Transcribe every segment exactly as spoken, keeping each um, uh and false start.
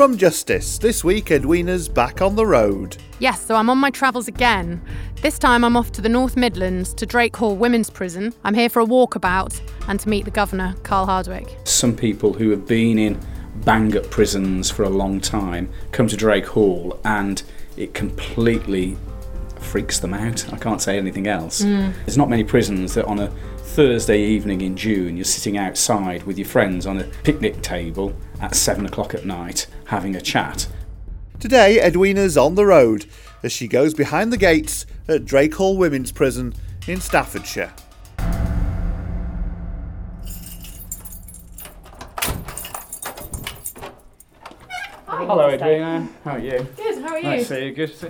from Justice. This week, Edwina's back on the road. Yes, so I'm on my travels again. This time I'm off to the North Midlands to Drake Hall Women's Prison. I'm here for a walkabout and to meet the Governor, Carl Hardwick. Some people who have been in bang-up prisons for a long time come to Drake Hall and it completely freaks them out. I can't say anything else. Mm. There's not many prisons that on a Thursday evening in June you're sitting outside with your friends on a picnic table at seven o'clock at night having a chat. Today, Edwina's on the road as she goes behind the gates at Drake Hall Women's Prison in Staffordshire. Hi, Hello Edwina, how are you? Good, how are you? Nice to see you, good to see you.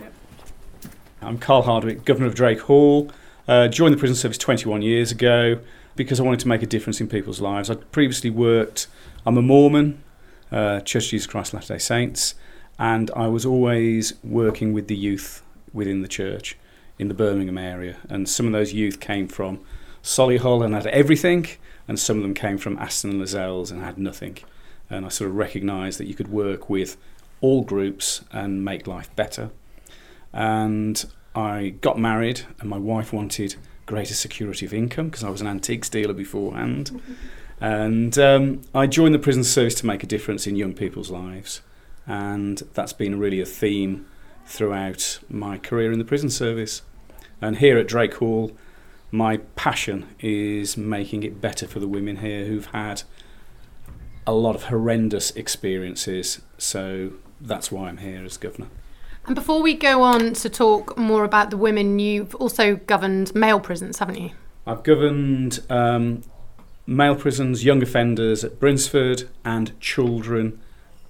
I'm Carl Hardwick, Governor of Drake Hall. Uh, joined the prison service twenty-one years ago because I wanted to make a difference in people's lives. I'd previously worked, I'm a Mormon, uh, Church of Jesus Christ Latter-day Saints, and I was always working with the youth within the church in the Birmingham area. And some of those youth came from Solihull and had everything, and some of them came from Aston and Lascelles and had nothing. And I sort of recognised that you could work with all groups and make life better. And I got married and my wife wanted greater security of income because I was an antiques dealer beforehand. Mm-hmm. And um, I joined the prison service to make a difference in young people's lives. And that's been really a theme throughout my career in the prison service. And here at Drake Hall, my passion is making it better for the women here who've had a lot of horrendous experiences. So that's why I'm here as Governor. And before we go on to talk more about the women, you've also governed male prisons, haven't you? I've governed um, male prisons, young offenders at Brinsford, and children,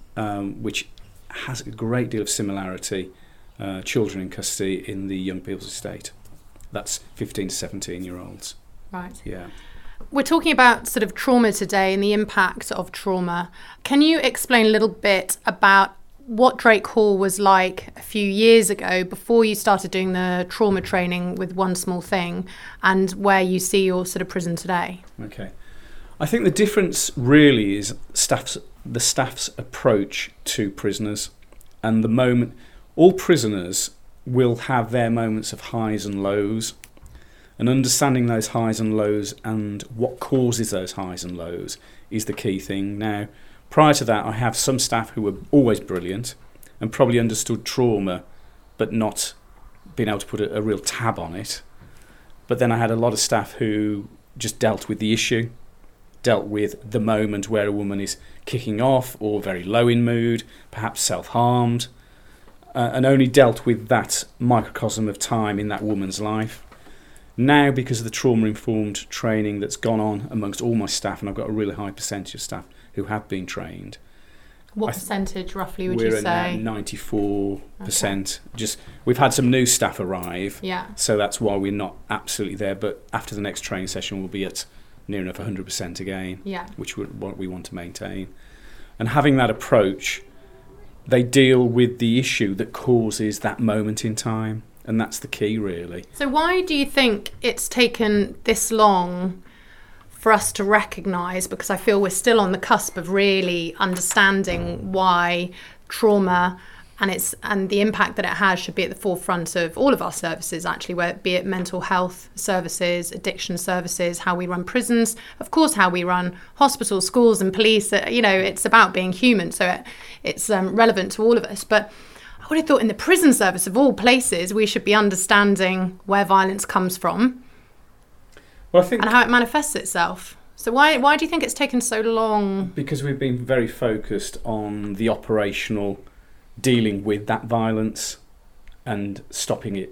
um, which has a great deal of similarity, uh, children in custody in the young people's estate. That's fifteen to seventeen year olds. Right. Yeah. We're talking about sort of trauma today and the impact of trauma. Can you explain a little bit about what Drake Hall was like a few years ago before you started doing the trauma training with One Small Thing and where you see your sort of prison today? Okay. I think the difference really is staff's, the staff's approach to prisoners, and the moment all prisoners will have their moments of highs and lows, and understanding those highs and lows and what causes those highs and lows is the key thing. Now, prior to that, I have some staff who were always brilliant and probably understood trauma, but not being able to put a, a real tab on it. But then I had a lot of staff who just dealt with the issue, dealt with the moment where a woman is kicking off or very low in mood, perhaps self-harmed, uh, and only dealt with that microcosm of time in that woman's life. Now, because of the trauma-informed training that's gone on amongst all my staff, and I've got a really high percentage of staff who have been trained. What percentage, roughly, would we're you at say? ninety-four percent. Okay. Just we've had some new staff arrive, yeah. So that's why we're not absolutely there. But after the next training session, we'll be at near enough one hundred percent again, yeah. Which is what we want to maintain. And having that approach, they deal with the issue that causes that moment in time, and that's the key, really. So why do you think it's taken this long for us to recognise, because I feel we're still on the cusp of really understanding why trauma and its and the impact that it has should be at the forefront of all of our services, actually, where be it mental health services, addiction services, how we run prisons, of course how we run hospitals, schools and police. You know, it's about being human, so it, it's um, relevant to all of us. But I would have thought in the prison service, of all places, we should be understanding where violence comes from. Well, I think and how it manifests itself. So why why do you think it's taken so long? Because we've been very focused on the operational dealing with that violence and stopping it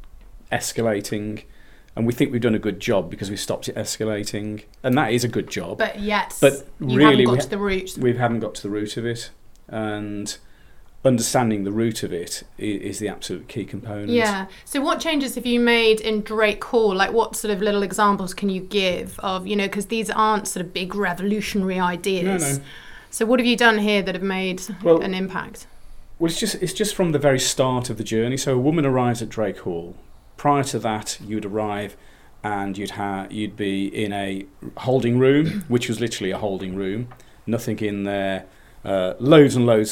escalating. And we think we've done a good job because we've stopped it escalating. And that is a good job. But yet, but you really, haven't got we, to the root. We haven't got to the root of it. And understanding the root of it is the absolute key component. Yeah. So what changes have you made in Drake Hall? Like, what sort of little examples can you give of, you know, because these aren't sort of big revolutionary ideas. No, no. So what have you done here that have made well, an impact? Well, it's just it's just from the very start of the journey. So a woman arrives at Drake Hall. Prior to that, you'd arrive and you'd ha- you'd be in a holding room, which was literally a holding room. Nothing in there. Uh, loads and loads of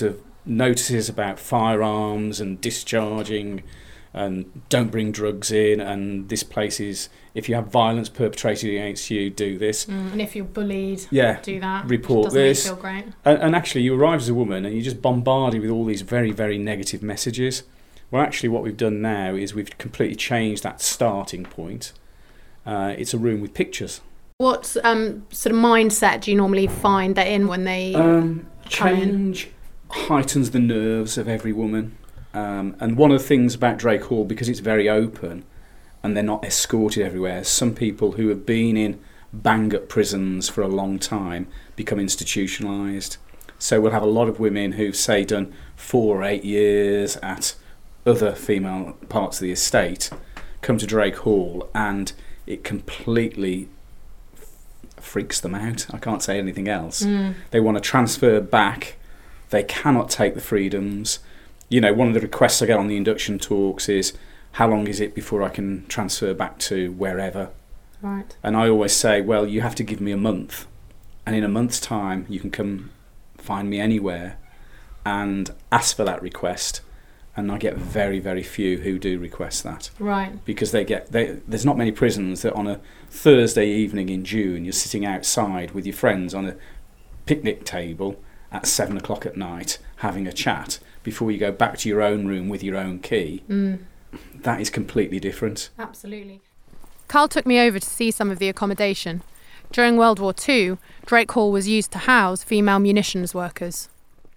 notices about firearms and discharging, and don't bring drugs in, and this place is, if you have violence perpetrated against you, do this. Mm, and if you're bullied, yeah, do that. Report doesn't this. Make you feel great. And, and actually, you arrive as a woman and you're just bombarded with all these very, very negative messages. Well, actually, what we've done now is we've completely changed that starting point. Uh, it's a room with pictures. What um, sort of mindset do you normally find they're in when they um, come in? Change heightens the nerves of every woman. Um, and one of the things about Drake Hall, because it's very open and they're not escorted everywhere, some people who have been in bang-up prisons for a long time become institutionalised. So we'll have a lot of women who've, say, done four or eight years at other female parts of the estate, come to Drake Hall, and it completely freaks them out. I can't say anything else. Mm. They want to transfer back. They cannot take the freedoms. You know, one of the requests I get on the induction talks is, how long is it before I can transfer back to wherever? Right. And I always say, well, you have to give me a month. And in a month's time, you can come find me anywhere and ask for that request. And I get very, very few who do request that. Right. Because they get they, there's not many prisons that on a Thursday evening in June, you're sitting outside with your friends on a picnic table at seven o'clock at night having a chat before you go back to your own room with your own key. Mm. That is completely different. Absolutely. Carl took me over to see some of the accommodation. During World War Two, Drake Hall was used to house female munitions workers.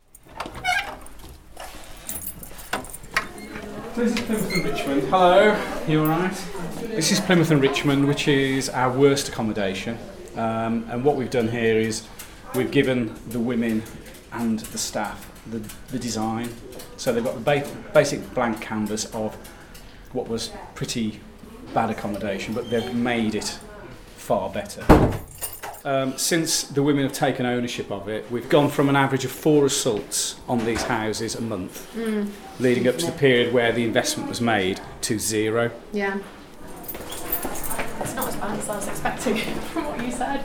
This is Plymouth and Richmond. Hello, you alright? This is Plymouth and Richmond, which is our worst accommodation. Um, and what we've done here is we've given the women and the staff the, the design. So they've got the ba- basic blank canvas of what was pretty bad accommodation, but they've made it far better. Um, since the women have taken ownership of it, we've gone from an average of four assaults on these houses a month, mm. leading up to the period where the investment was made, to zero. Yeah. It's not as bad as I was expecting from what you said.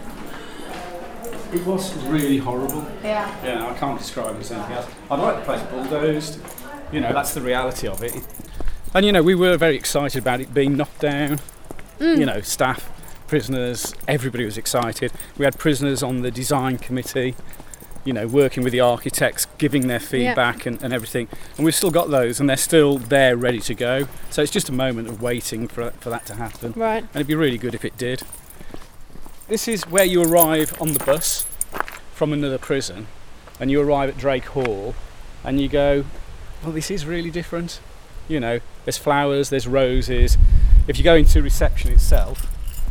It was really horrible. Yeah. Yeah, I can't describe it as anything else. I'd like the place bulldozed. You know, that's the reality of it. And, you know, we were very excited about it being knocked down. Mm. You know, staff, prisoners, everybody was excited. We had prisoners on the design committee, you know, working with the architects, giving their feedback yeah. and, and everything. And we've still got those, and they're still there, ready to go. So it's just a moment of waiting for for that to happen. Right. And it'd be really good if it did. This is where you arrive on the bus from another prison, and you arrive at Drake Hall, and you go, well, this is really different. You know, there's flowers, there's roses. If you go into reception itself,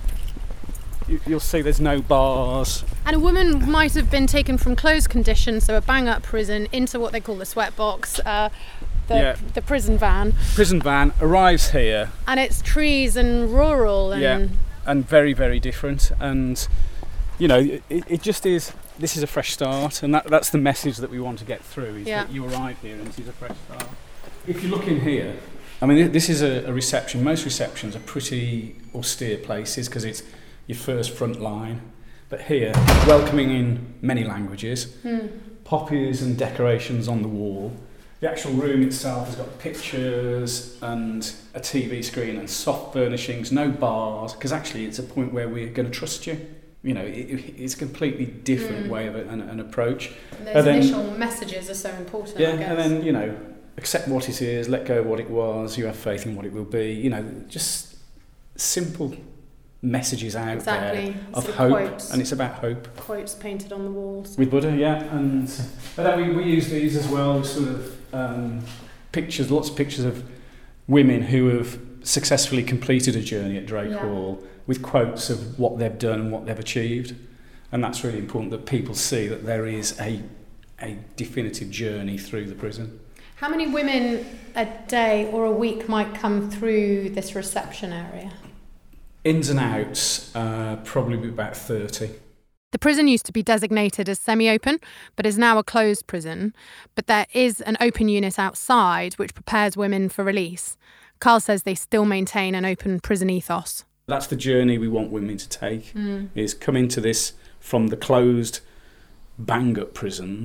you'll see there's no bars. And a woman might have been taken from closed conditions, so a bang-up prison, into what they call the sweat box, uh, the, yeah. the prison van. Prison van arrives here. And it's trees and rural. And yeah, and very, very different. And, you know, it, it just is, this is a fresh start, and that, that's the message that we want to get through, is yeah. that you arrive here and this is a fresh start. If you look in here, I mean, this is a, a reception. Most receptions are pretty austere places because it's your first front line, but here, welcoming in many languages, mm. poppies and decorations on the wall. The actual room itself has got pictures and a T V screen and soft furnishings, no bars, because actually it's a point where we're going to trust you. You know, it, it's a completely different mm. way of an, an approach. And those and then, initial messages are so important, yeah, I guess. And then, you know, accept what it is, let go of what it was, you have faith in what it will be, you know, just simple messages out exactly. there of sort hope, quotes, and it's about hope. Quotes painted on the walls. With Buddha, yeah, and but then we, we use these as well, sort of um, pictures, lots of pictures of women who have successfully completed a journey at Drake yeah. Hall with quotes of what they've done and what they've achieved, and that's really important that people see that there is a a definitive journey through the prison. How many women a day or a week might come through this reception area? Ins and outs, uh, probably about thirty. The prison used to be designated as semi-open, but is now a closed prison. But there is an open unit outside which prepares women for release. Carl says they still maintain an open prison ethos. That's the journey we want women to take, mm. is come into this from the closed, bang-up prisons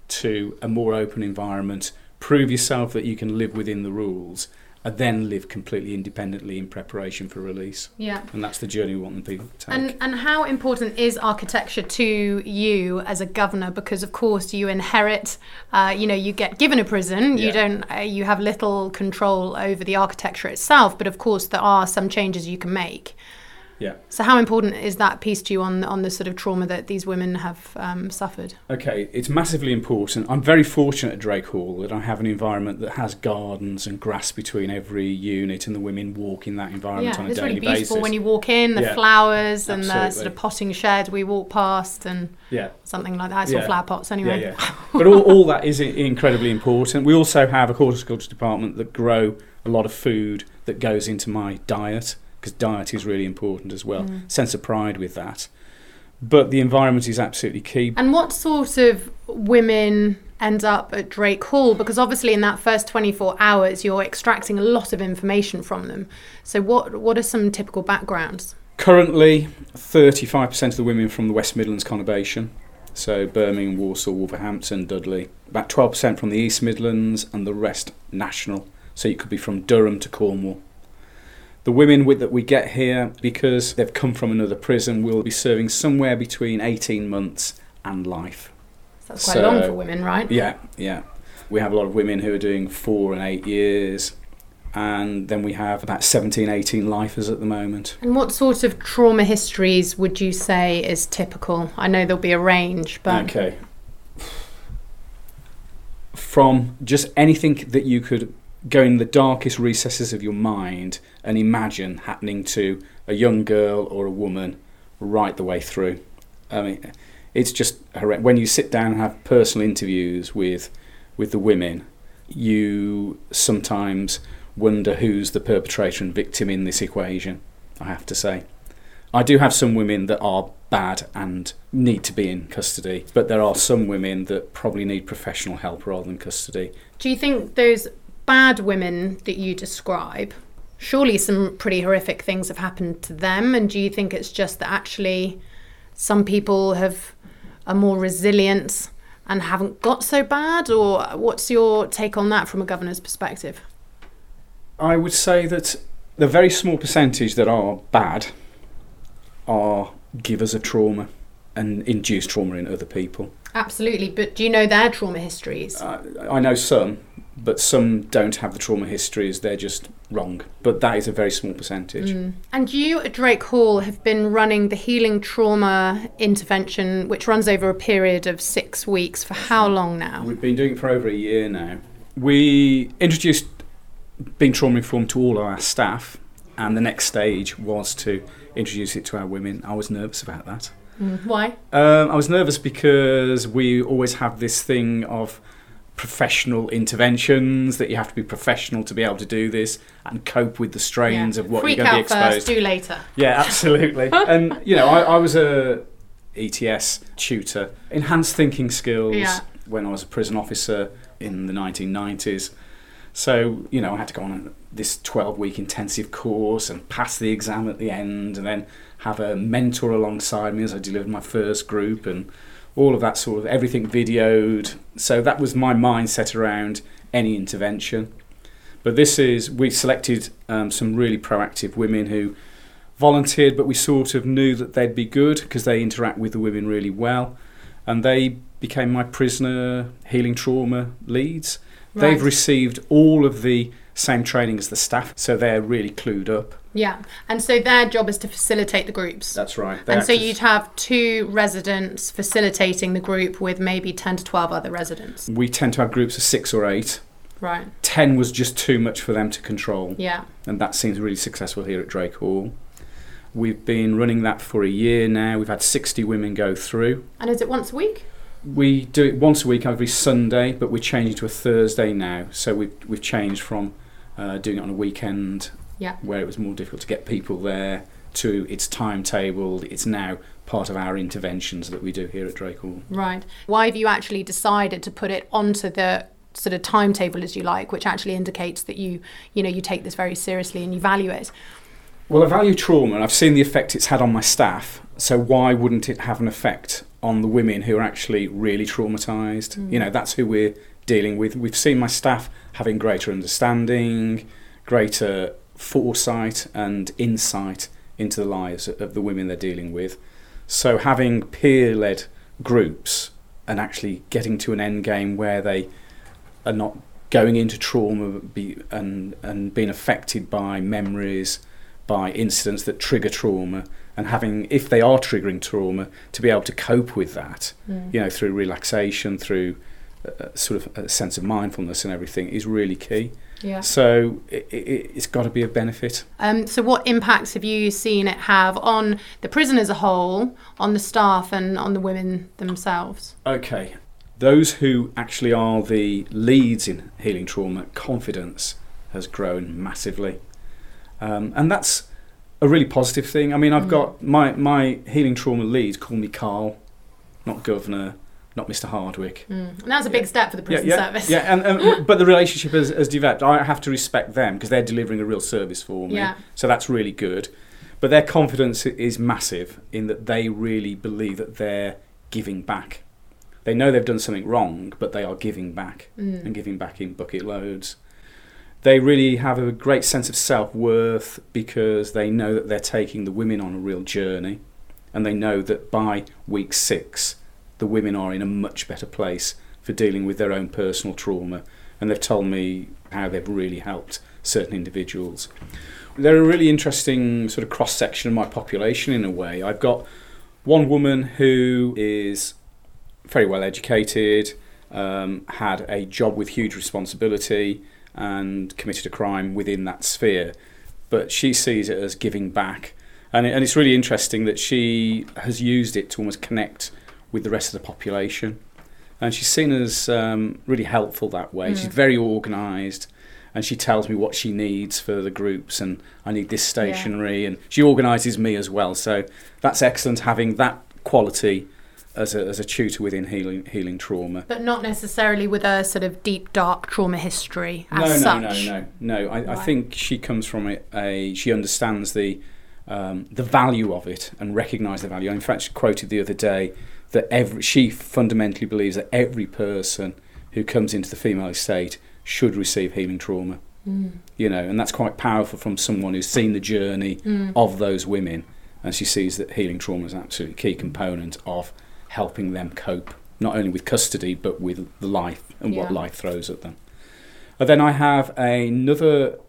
to a more open environment, prove yourself that you can live within the rules, and then live completely independently in preparation for release. Yeah. And that's the journey we want people to take. And and how important is architecture to you as a governor? Because of course you inherit, uh, you know, you get given a prison. Yeah. You don't, uh, you have little control over the architecture itself. But of course there are some changes you can make. Yeah. So how important is that piece to you on on the sort of trauma that these women have um, suffered? Okay, it's massively important. I'm very fortunate at Drake Hall that I have an environment that has gardens and grass between every unit, and the women walk in that environment Yeah, on a it's daily really beautiful basis. when you walk in, the Yeah, flowers and the absolutely. sort of potting shed we walk past and Yeah. something like that. I saw Yeah. flower pots anyway. Yeah, yeah. But all, all that is i- incredibly important. We also have a horticulture department that grow a lot of food that goes into my diet, because diet is really important as well. Mm. Sense of pride with that. But the environment is absolutely key. And what sort of women end up at Drake Hall? Because obviously in that first twenty-four hours you're extracting a lot of information from them. So what what are some typical backgrounds? Currently, thirty-five percent of the women from the West Midlands conurbation, so Birmingham, Walsall, Wolverhampton, Dudley. About twelve percent from the East Midlands, and the rest national. So you could be from Durham to Cornwall. The women with, that we get here, because they've come from another prison, will be serving somewhere between eighteen months and life. So that's quite So- long for women, right? Yeah, yeah. We have a lot of women who are doing four and eight years, and then we have about seventeen, eighteen lifers at the moment. And what sort of trauma histories would you say is typical? I know there'll be a range, but Okay. From just anything that you could go in the darkest recesses of your mind and imagine happening to a young girl or a woman right the way through. I mean, it's just horrendous. When you sit down and have personal interviews with with the women, you sometimes wonder who's the perpetrator and victim in this equation, I have to say. I do have some women that are bad and need to be in custody, but there are some women that probably need professional help rather than custody. do you think those bad women that you describe, surely some pretty horrific things have happened to them, and do you think it's just that actually some people have are more resilient and haven't got so bad, or what's your take on that from a governor's perspective? I would say that the very small percentage that are bad are givers of trauma and induce trauma in other people. Absolutely, but do you know their trauma histories? Uh, I know some, but some don't have the trauma histories, they're just wrong. But that is a very small percentage. Mm. And you at Drake Hall have been running the Healing Trauma Intervention, which runs over a period of six weeks. For how long now? We've been doing it for over a year now. We introduced being trauma informed to all our staff, and the next stage was to introduce it to our women. I was nervous about that. Mm. Why? Um, I was nervous because we always have this thing of professional interventions, that you have to be professional to be able to do this and cope with the strains Yeah. of what Freak you're going to be out exposed. first, do later. Yeah, absolutely. And, you know, I, I was a E T S tutor, enhanced thinking skills, Yeah. when I was a prison officer in the nineteen nineties. So, you know, I had to go on this twelve-week intensive course and pass the exam at the end, and then have a mentor alongside me as I delivered my first group, and all of that sort of, everything videoed. So that was my mindset around any intervention. But this is, we selected um, some really proactive women who volunteered, but we sort of knew that they'd be good because they interact with the women really well. And they became my prisoner healing trauma leads. Right. They've received all of the same training as the staff, so they're really clued up. Yeah, and so their job is to facilitate the groups. That's right. They And so act as- you'd have two residents facilitating the group with maybe ten to twelve other residents. We tend to have groups of six or eight. Right. Ten was just too much for them to control. Yeah. And that seems really successful here at Drake Hall. We've been running that for a year now. We've had sixty women go through. And is it once a week? We do it once a week every Sunday, but we're changing to a Thursday now. So we've, we've changed from uh, doing it on a weekend, Yeah. where it was more difficult to get people there, to it's timetabled. It's now part of our interventions that we do here at Drake Hall. Right. Why have you actually decided to put it onto the sort of timetable, as you like, which actually indicates that you, you know, you take this very seriously and you value it? Well, I value trauma, and I've seen the effect it's had on my staff, so why wouldn't it have an effect on the women who are actually really traumatised. Mm. You know, that's who we're dealing with. We've seen my staff having greater understanding, greater foresight and insight into the lives of the women they're dealing with. So having peer-led groups and actually getting to an end game where they are not going into trauma be, and, and being affected by memories, by incidents that trigger trauma, and having, if they are triggering trauma, to be able to cope with that, mm. you know, through relaxation, through a, sort of a sense of mindfulness and everything, is really key. Yeah. So it, it, it's got to be a benefit. Um, so what impacts have you seen it have on the prison as a whole, on the staff and on the women themselves? Okay. Those who actually are the leads in healing trauma, confidence has grown massively. Um, and that's a really positive thing. I mean, I've mm. got my, my healing trauma leads call me Carl, not Governor, not Mister Hardwick. Mm. And that's a big yeah. step for the prison yeah, yeah, service. Yeah, and, and but the relationship has, has developed. I have to respect them because they're delivering a real service for me. Yeah. So that's really good. But their confidence is massive in that they really believe that they're giving back. They know they've done something wrong, but they are giving back mm. and giving back in bucket loads. They really have a great sense of self-worth because they know that they're taking the women on a real journey, and they know that by week six, the women are in a much better place for dealing with their own personal trauma, and they've told me how they've really helped certain individuals. They're a really interesting sort of cross-section of my population in a way. I've got one woman who is very well educated, um, had a job with huge responsibility, and committed a crime within that sphere, but she sees it as giving back, and, it, and it's really interesting that she has used it to almost connect with the rest of the population, and she's seen as um, really helpful that way. Mm. She's very organised, and she tells me what she needs for the groups, and I need this stationery, yeah. and she organises me as well, so that's excellent having that quality as a, as a tutor within healing healing trauma. But not necessarily with a sort of deep, dark trauma history as no, no, such. No, no, no, no. I, right. I think she comes from a, a she understands the um, the value of it and recognises the value. In fact, she quoted the other day that every she fundamentally believes that every person who comes into the female estate should receive healing trauma. Mm. You know, and that's quite powerful from someone who's seen the journey mm. of those women, and she sees that healing trauma is an absolutely key component of helping them cope, not only with custody, but with life and yeah. what life throws at them. And then I have another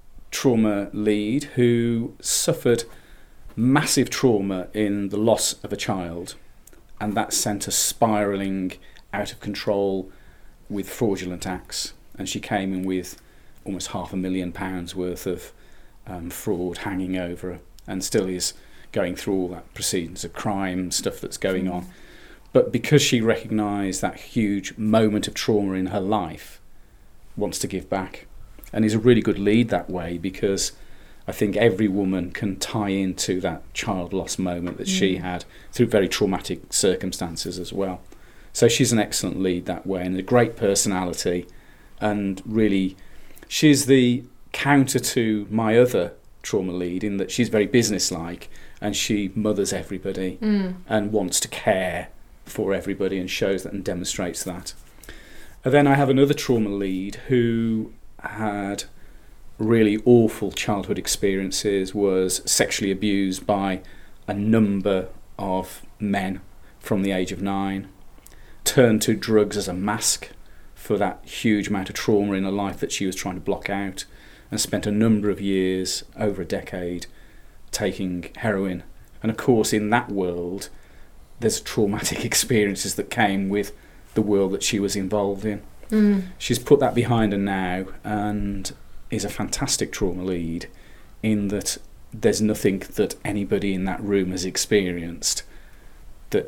trauma lead who suffered massive trauma in the loss of a child, and that sent her spiralling out of control with fraudulent acts. And she came in with almost half a million pounds worth of um, fraud hanging over her, and still is going through all that proceedings of crime, stuff that's going on. But because she recognised that huge moment of trauma in her life, wants to give back. And is a really good lead that way, because I think every woman can tie into that child loss moment that mm. she had through very traumatic circumstances as well. So she's an excellent lead that way, and a great personality, and really she's the counter to my other trauma lead in that she's very businesslike, and she mothers everybody mm. and wants to care for everybody and shows that and demonstrates that. And then I have another trauma lead who had really awful childhood experiences, was sexually abused by a number of men from the age of nine, turned to drugs as a mask for that huge amount of trauma in her life that she was trying to block out, and spent a number of years, over a decade, taking heroin. And of course in that world there's traumatic experiences that came with the world that she was involved in. Mm. She's put that behind her now and is a fantastic trauma lead in that there's nothing that anybody in that room has experienced that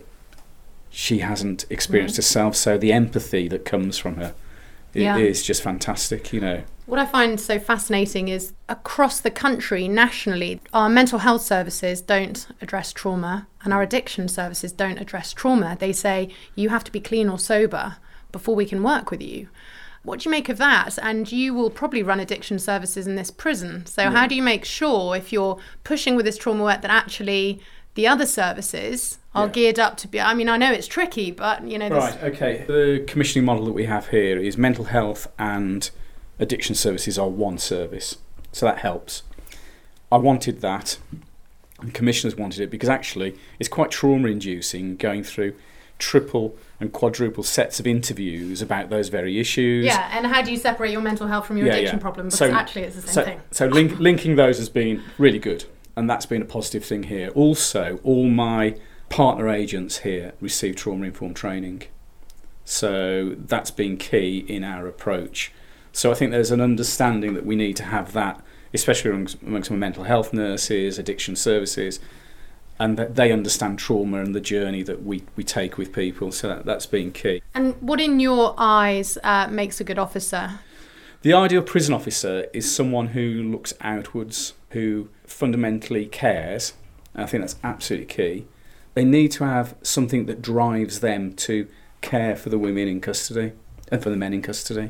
she hasn't experienced mm. herself. So the empathy that comes from her yeah. is just fantastic, you know. What I find so fascinating is across the country, nationally, our mental health services don't address trauma and our addiction services don't address trauma. They say you have to be clean or sober before we can work with you. What do you make of that? And you will probably run addiction services in this prison. So yeah. how do you make sure, if you're pushing with this trauma work, that actually the other services are Yeah. geared up to be, I mean, I know it's tricky, but, you know, there's, Right, okay. The commissioning model that we have here is mental health and addiction services are one service. So that helps. I wanted that, and commissioners wanted it, because actually it's quite trauma-inducing going through triple and quadruple sets of interviews about those very issues. yeah, and how do you separate your mental health from your Yeah, addiction yeah. problem? Because So- actually it's the same So, thing. so link, linking those has been really good, and that's been a positive thing here. Also, all my partner agents here receive trauma-informed training. So that's been key in our approach. So I think there's an understanding that we need to have that, especially amongst, amongst my mental health nurses, addiction services, and that they understand trauma and the journey that we, we take with people. So that, that's been key. And what in your eyes uh, makes a good officer? The ideal prison officer is someone who looks outwards, who fundamentally cares. And I think that's absolutely key. They need to have something that drives them to care for the women in custody and for the men in custody.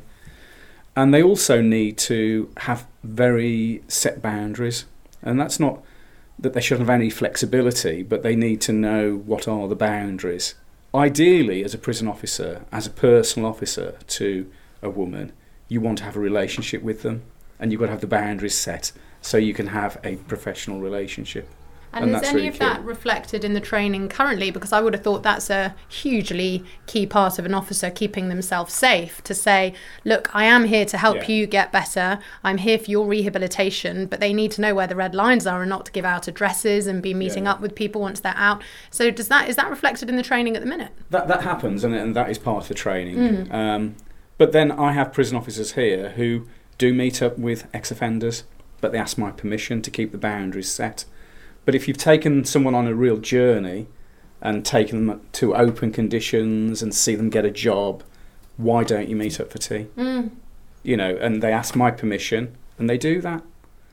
And they also need to have very set boundaries. And that's not that they shouldn't have any flexibility, but they need to know what are the boundaries. Ideally, as a prison officer, as a personal officer to a woman, you want to have a relationship with them, and you've got to have the boundaries set so you can have a professional relationship. And, And is that's any really of key. that reflected in the training currently? Because I would have thought that's a hugely key part of an officer keeping themselves safe, to say, look, I am here to help Yeah. you get better. I'm here for your rehabilitation, but they need to know where the red lines are and not to give out addresses and be meeting yeah. up with people once they're out. So does that is that reflected in the training at the minute? That that happens, and, and that is part of the training. Um, but then I have prison officers here who do meet up with ex-offenders, but they ask my permission to keep the boundaries set. But if you've taken someone on a real journey and taken them to open conditions and see them get a job, why don't you meet up for tea? Mm. You know, and they ask my permission, and they do that.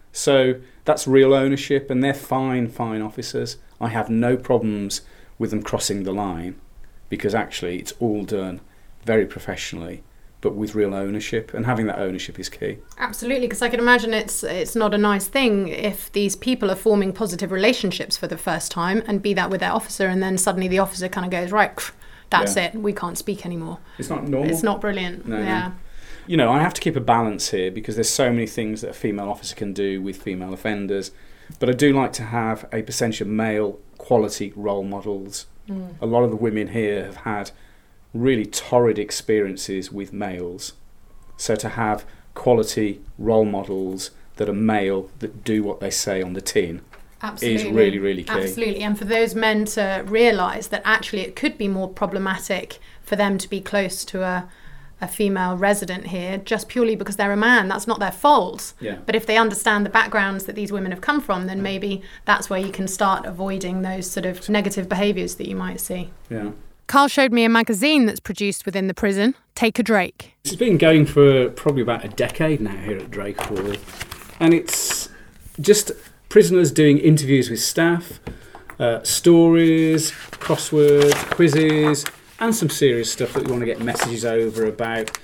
So that's real ownership, and they're fine, fine officers. I have no problems with them crossing the line, because actually it's all done very professionally, but with real ownership, and having that ownership is key. Absolutely, because I can imagine it's it's not a nice thing if these people are forming positive relationships for the first time, and be that with their officer, and then suddenly the officer kind of goes, right, that's Yeah. it, we can't speak anymore. It's not normal. It's not brilliant. No, no. yeah. You know, I have to keep a balance here, because there's so many things that a female officer can do with female offenders, but I do like to have a percentage of male quality role models. Mm. A lot of the women here have had really torrid experiences with males. So to have quality role models that are male, that do what they say on the tin, Absolutely. is really, really key. Absolutely. And for those men to realise that actually it could be more problematic for them to be close to a, a female resident here just purely because they're a man. That's not their fault. Yeah. But if they understand the backgrounds that these women have come from, then maybe that's where you can start avoiding those sort of negative behaviours that you might see. Yeah. Carl showed me a magazine that's produced within the prison, Take a Drake. It's been going for probably about a decade now here at Drake Hall, and it's just prisoners doing interviews with staff, uh, stories, crosswords, quizzes, and some serious stuff that we want to get messages over about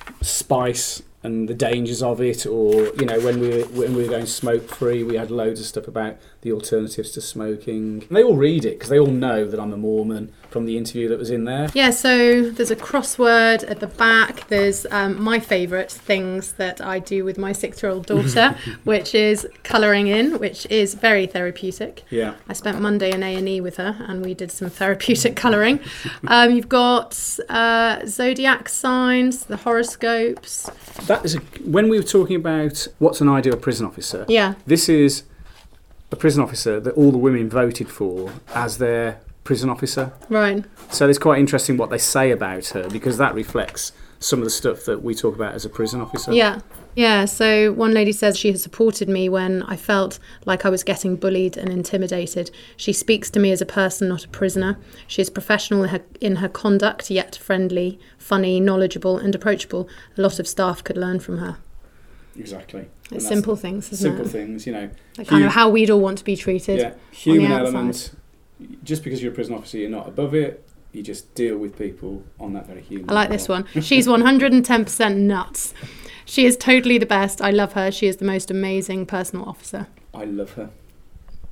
spice and the dangers of it, or, you know, when we were, when we were going smoke free, we had loads of stuff about the alternatives to smoking. And they all read it because they all know that I'm a Mormon from the interview that was in there. Yeah, so there's a crossword at the back. There's um, my favourite things that I do with my six-year-old daughter, which is colouring in, which is very therapeutic. Yeah. I spent Monday in A and E with her, and we did some therapeutic colouring. Um, you've got uh, zodiac signs, the horoscopes. That is a, when we were talking about what's an ideal prison officer. Yeah. This is a prison officer that all the women voted for as their prison officer. Right. So it's quite interesting what they say about her, because that reflects some of the stuff that we talk about as a prison officer. Yeah. Yeah, so one lady says she has supported me when I felt like I was getting bullied and intimidated. She speaks to me as a person, not a prisoner. She is professional in her, in her conduct, yet friendly, funny, knowledgeable and approachable. A lot of staff could learn from her. Exactly. It's simple things, isn't Simple it? things, you know. Like kind Hu- of how we'd all want to be treated. Yeah, human outside. element. Just because you're a prison officer, you're not above it. You just deal with people on that very human I like level. this one. She's one hundred ten percent nuts. She is totally the best. I love her. She is the most amazing personal officer. I love her.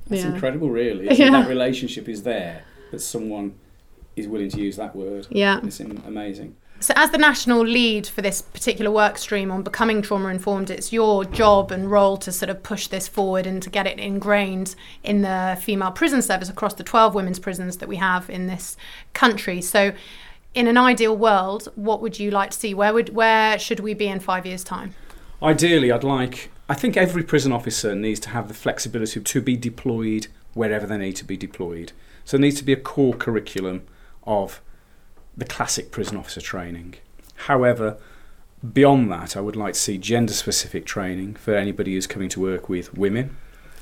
It's Yeah. incredible, really. Yeah. That relationship is there, that someone is willing to use that word. Yeah. It's am- amazing. So as the national lead for this particular work stream on becoming trauma-informed, it's your job and role to sort of push this forward and to get it ingrained in the female prison service across the twelve women's prisons that we have in this country. So in an ideal world, what would you like to see? Where would where should we be in five years' time? Ideally, I'd like, I think every prison officer needs to have the flexibility to be deployed wherever they need to be deployed. So there needs to be a core curriculum of the classic prison officer training. However, beyond that, I would like to see gender-specific training for anybody who's coming to work with women,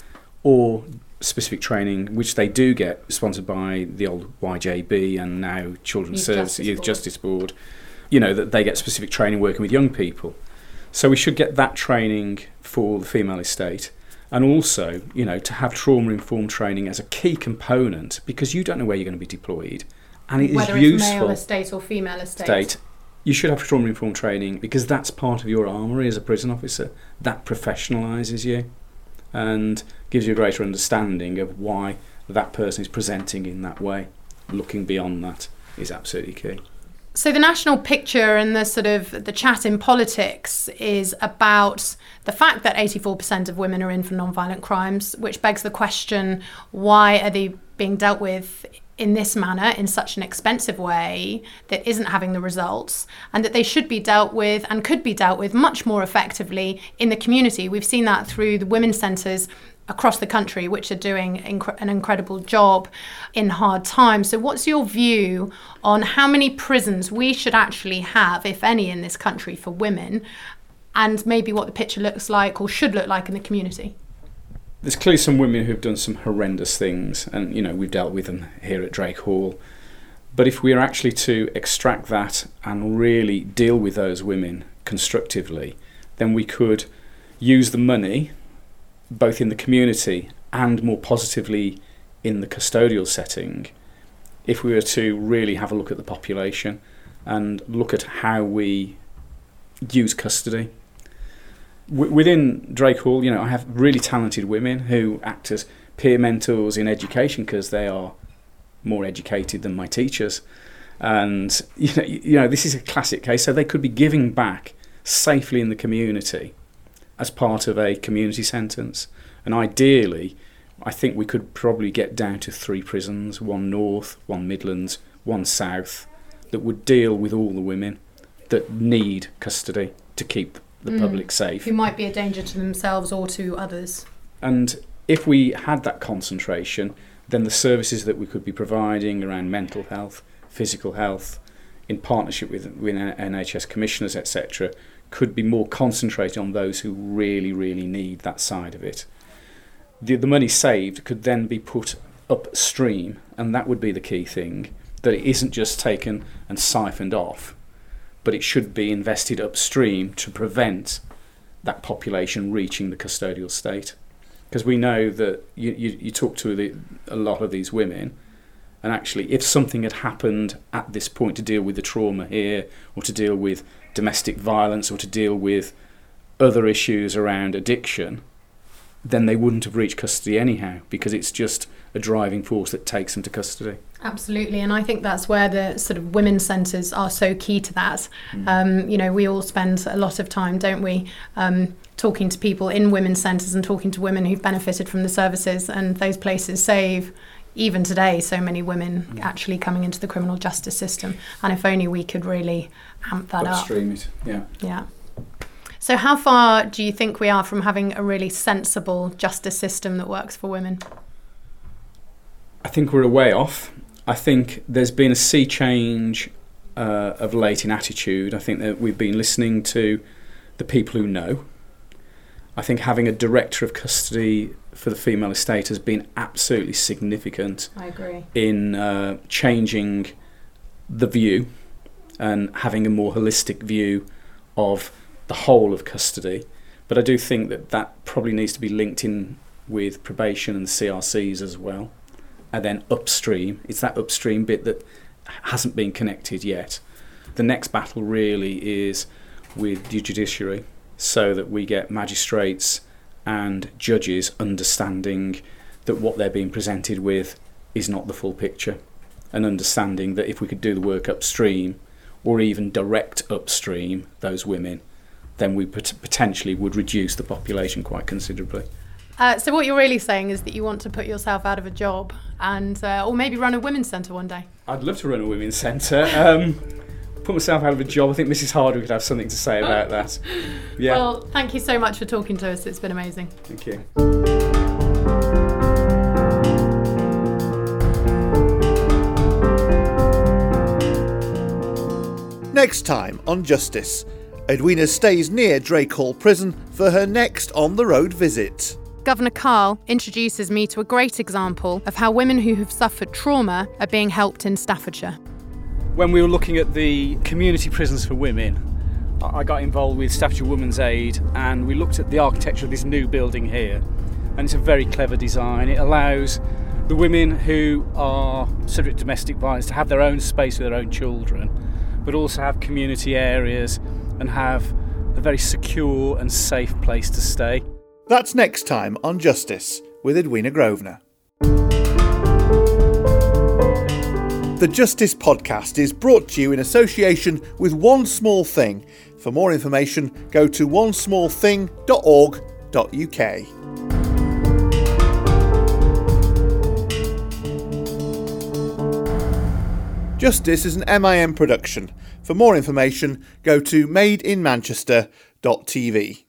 or specific training, which they do get, sponsored by the old Y J B and now Children's Youth Service, Justice Youth Board. Justice Board, you know, that they get specific training working with young people. So we should get that training for the female estate. And also, you know, to have trauma-informed training as a key component, because you don't know where you're going to be deployed. And it Whether is it's useful. male estate or female estate. State, you should have trauma-informed training because that's part of your armoury as a prison officer. That professionalises you and gives you a greater understanding of why that person is presenting in that way. Looking beyond that is absolutely key. So the national picture and the sort of the chat in politics is about the fact that eighty-four percent of women are in for non-violent crimes, which begs the question, why are they being dealt with in this manner, in such an expensive way that isn't having the results, and that they should be dealt with and could be dealt with much more effectively in the community. We've seen that through the women's centres across the country, which are doing inc- an incredible job in hard times. So what's your view on how many prisons we should actually have, if any, in this country for women, and maybe what the picture looks like or should look like in the community? There's clearly some women who've done some horrendous things, and you know we've dealt with them here at Drake Hall. But if we are actually to extract that and really deal with those women constructively, then we could use the money both in the community and more positively in the custodial setting, if we were to really have a look at the population and look at how we use custody. W- within Drake Hall, you know, I have really talented women who act as peer mentors in education because they are more educated than my teachers. And, you know, you know, this is a classic case, so they could be giving back safely in the community as part of a community sentence. And ideally, I think we could probably get down to three prisons, one north, one Midlands, one south, that would deal with all the women that need custody to keep the Mm. public safe. Who might be a danger to themselves or to others. And if we had that concentration, then the services that we could be providing around mental health, physical health, in partnership with, with N H S commissioners, et cetera, could be more concentrated on those who really, really need that side of it. The, the money saved could then be put upstream, and that would be the key thing, that it isn't just taken and siphoned off, but it should be invested upstream to prevent that population reaching the custodial state. Because we know that you, you, you talk to the, a lot of these women, and actually if something had happened at this point to deal with the trauma here, or to deal with domestic violence, or to deal with other issues around addiction, then they wouldn't have reached custody anyhow, because it's just a driving force that takes them to custody. Absolutely, and I think that's where the sort of women's centres are so key to that. Mm. Um, you know, we all spend a lot of time, don't we, um, talking to people in women's centres and talking to women who've benefited from the services, and those places save, even today, so many women Mm. actually coming into the criminal justice system. And if only we could really amp that Upstream up. it, yeah. Yeah. So how far do you think we are from having a really sensible justice system that works for women? I think we're a way off. I think there's been a sea change uh, of late in attitude. I think that we've been listening to the people who know. I think having a director of custody for the female estate has been absolutely significant I agree. in uh, changing the view and having a more holistic view of the whole of custody. But I do think that that probably needs to be linked in with probation and C R Cs as well. And then upstream, it's that upstream bit that hasn't been connected yet. The next battle really is with the judiciary, so that we get magistrates and judges understanding that what they're being presented with is not the full picture, and understanding that if we could do the work upstream, or even direct upstream those women, then we pot- potentially would reduce the population quite considerably. Uh, so what you're really saying is that you want to put yourself out of a job and, uh, or maybe run a women's centre one day. I'd love to run a women's centre. Um, put myself out of a job. I think Missus Hardwick could have something to say about that. Yeah. Well, thank you so much for talking to us. It's been amazing. Thank you. Next time on Justice, Edwina stays near Drakehall Prison for her next on-the-road visit. Governor Carl introduces me to a great example of how women who have suffered trauma are being helped in Staffordshire. When we were looking at the community prisons for women, I got involved with Staffordshire Women's Aid, and we looked at the architecture of this new building here, and it's a very clever design. It allows the women who are subject to domestic violence to have their own space with their own children, but also have community areas and have a very secure and safe place to stay. That's next time on Justice with Edwina Grosvenor. The Justice Podcast is brought to you in association with One Small Thing. For more information, go to one small thing dot org dot U K. Justice is an M I M production. For more information, go to made in manchester dot T V.